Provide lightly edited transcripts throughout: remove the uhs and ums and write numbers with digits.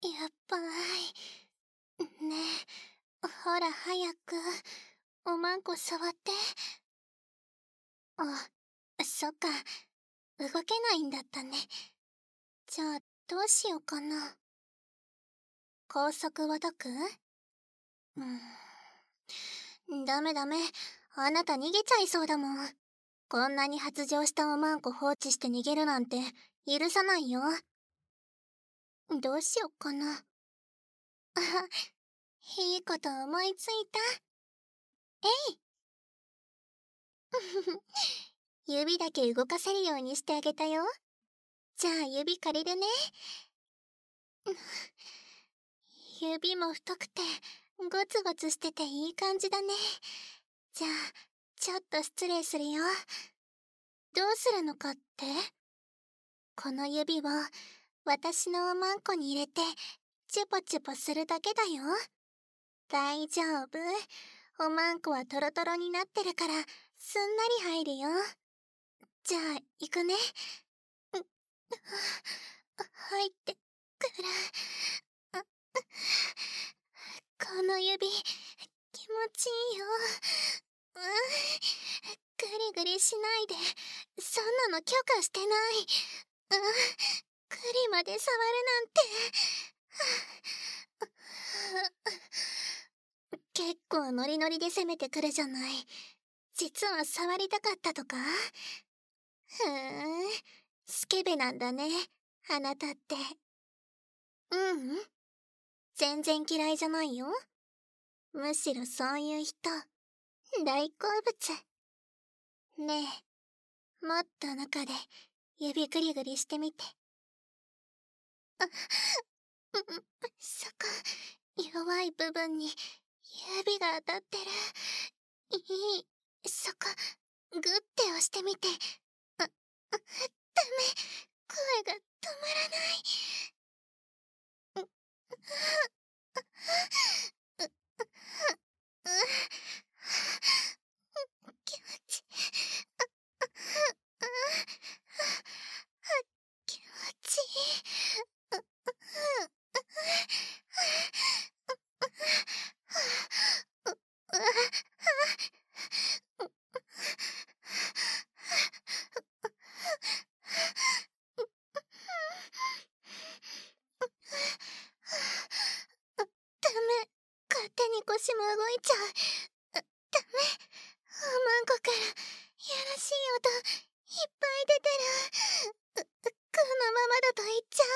やっばい。ねえ、ほら早く、おまんこ触って。あ、そっか、動けないんだったね。じゃあ、どうしようかな。高速は解く？ダメダメ。あなた逃げちゃいそうだもん。こんなに発情したおまんこ放置して逃げるなんて許さないよ。どうしよっかな。あ、いいこと思いついた。えい指だけ動かせるようにしてあげたよ。じゃあ指借りるね。指も太くてゴツゴツしてていい感じだね。じゃあちょっと失礼するよ。どうするのかって？この指を私のおまんこに入れてチュポチュポするだけだよ。大丈夫。おまんこはトロトロになってるからすんなり入るよ。じゃあ行くね。入ってくる。この指気持ちいいよ。グリグリしないで。そんなの許可してない。グリまで触るなんて。結構ノリノリで攻めてくるじゃない。実は触りたかったとか？スケベなんだね、あなたって。全然嫌いじゃないよ。むしろそういう人、大好物。ねえ、もっと中で指グリグリしてみて。そこ、弱い部分に指が当たってる。いい、そこ、グッて押してみて。ダメ、声が止まらない。気持ちいい。気持ちいい。ダメ、勝手に腰も動いちゃう。ダメ、おまんこからやらしい音いっぱい出てる。このままだと言っちゃ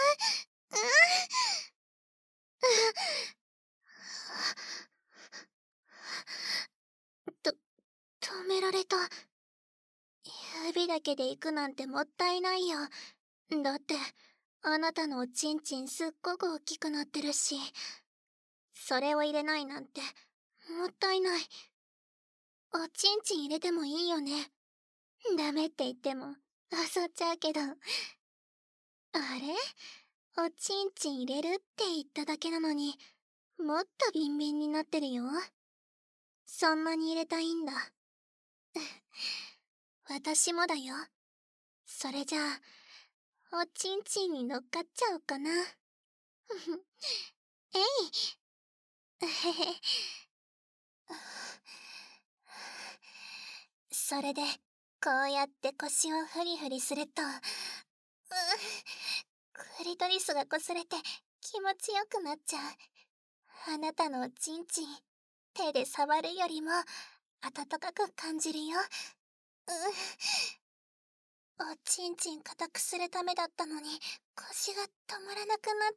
う。止められた。指だけで行くなんてもったいないよ。だってあなたのおちんちんすっごく大きくなってるし、それを入れないなんてもったいない。おちんちん入れてもいいよね。ダメって言っても襲っちゃうけど。あれ、おちんちん入れるって言っただけなのにもっとビンビンになってるよ。そんなに入れたいんだ。私もだよ。それじゃあおちんちんに乗っかっちゃおうかな。えい。それでこうやって腰をフリフリすると、クリトリスが擦れて気持ちよくなっちゃう。あなたのおちんちん手で触るよりも温かく感じるよ。おちんちん固くするためだったのに腰が止まらなくなって、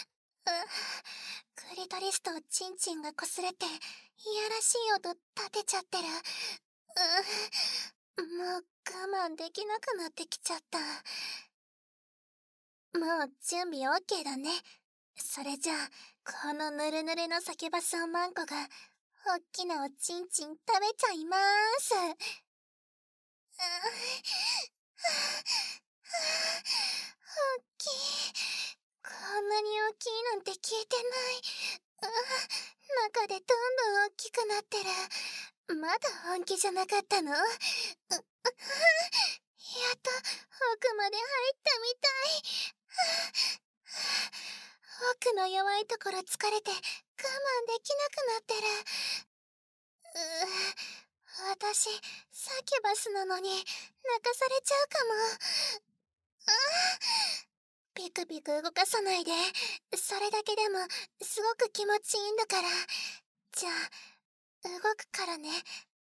クリトリスとおちんちんが擦れていやらしい音立てちゃってる。もう我慢できなくなってきちゃった。もう準備 OK だね。それじゃあこのぬるぬるのサキュバスおまんこがおっきなおちんちん食べちゃいまーす。おっきい。こんなに大きいなんて聞いてない。中でどんどん大きくなってる。まだ本気じゃなかったの？やっと奥まで入ったみたい。 僕の弱いところ疲れて我慢できなくなってる。私、サキュバスなのに泣かされちゃうかも。ピクピク動かさないで。それだけでもすごく気持ちいいんだから。じゃあ、動くからね。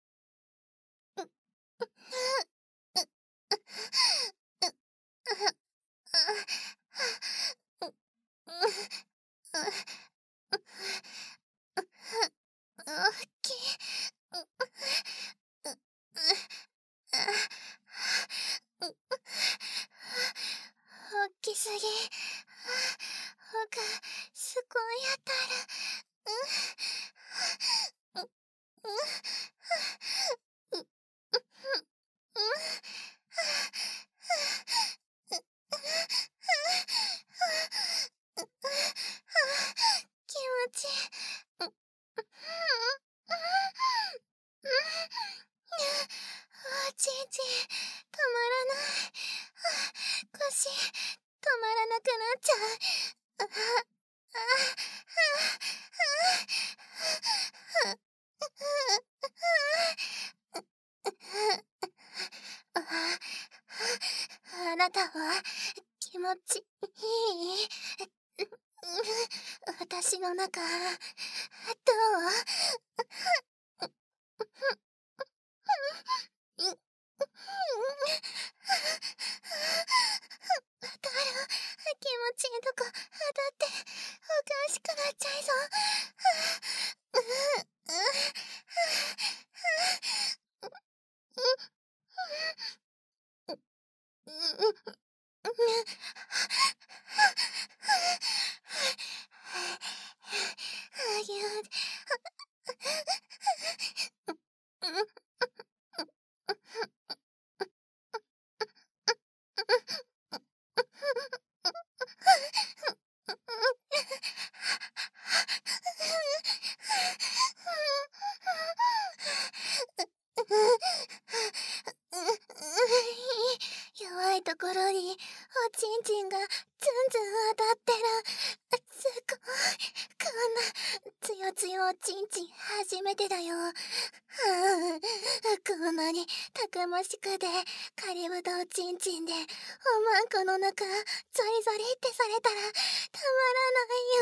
大きい。大きすぎ。僕、すごい当たる。気持ちいい。おちんちん、止まらない。腰、止まらなくなっちゃう。あなたは気持ちいい？私の中、どう？当たる。気持ちいいとこ当たっておかしくなっちゃいそう。弱いところにおちんちんがずんずん当たってる。すごい。こんなつよつよおちんちん初めてだよ。こんなにたくましくてカリブドおちんちんでおまんこの中ゾリゾリってされたらたまらないよ。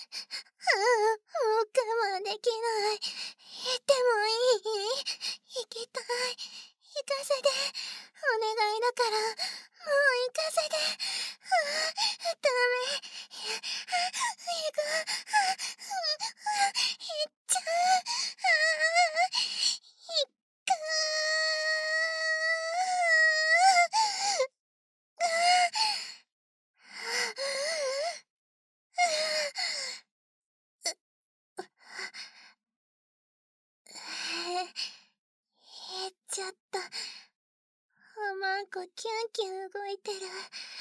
もう我慢できない。行ってもいい？行きたい。行かせて。お願いだから、もう行かせて。ダメ。行く。行っちゃう。行く。減っちゃった。おまんこキュンキュン動いてる。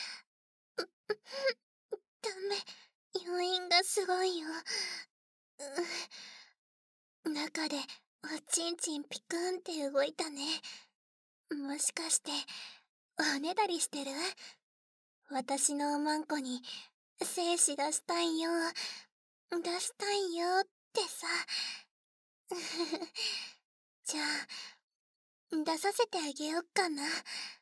ダメ。余韻がすごいよ。中でおちんちんピクンって動いたね。もしかしておねだりしてる？私のおまんこに精子出したいよ。出したいよってさ。じゃあ出させてあげよっかな。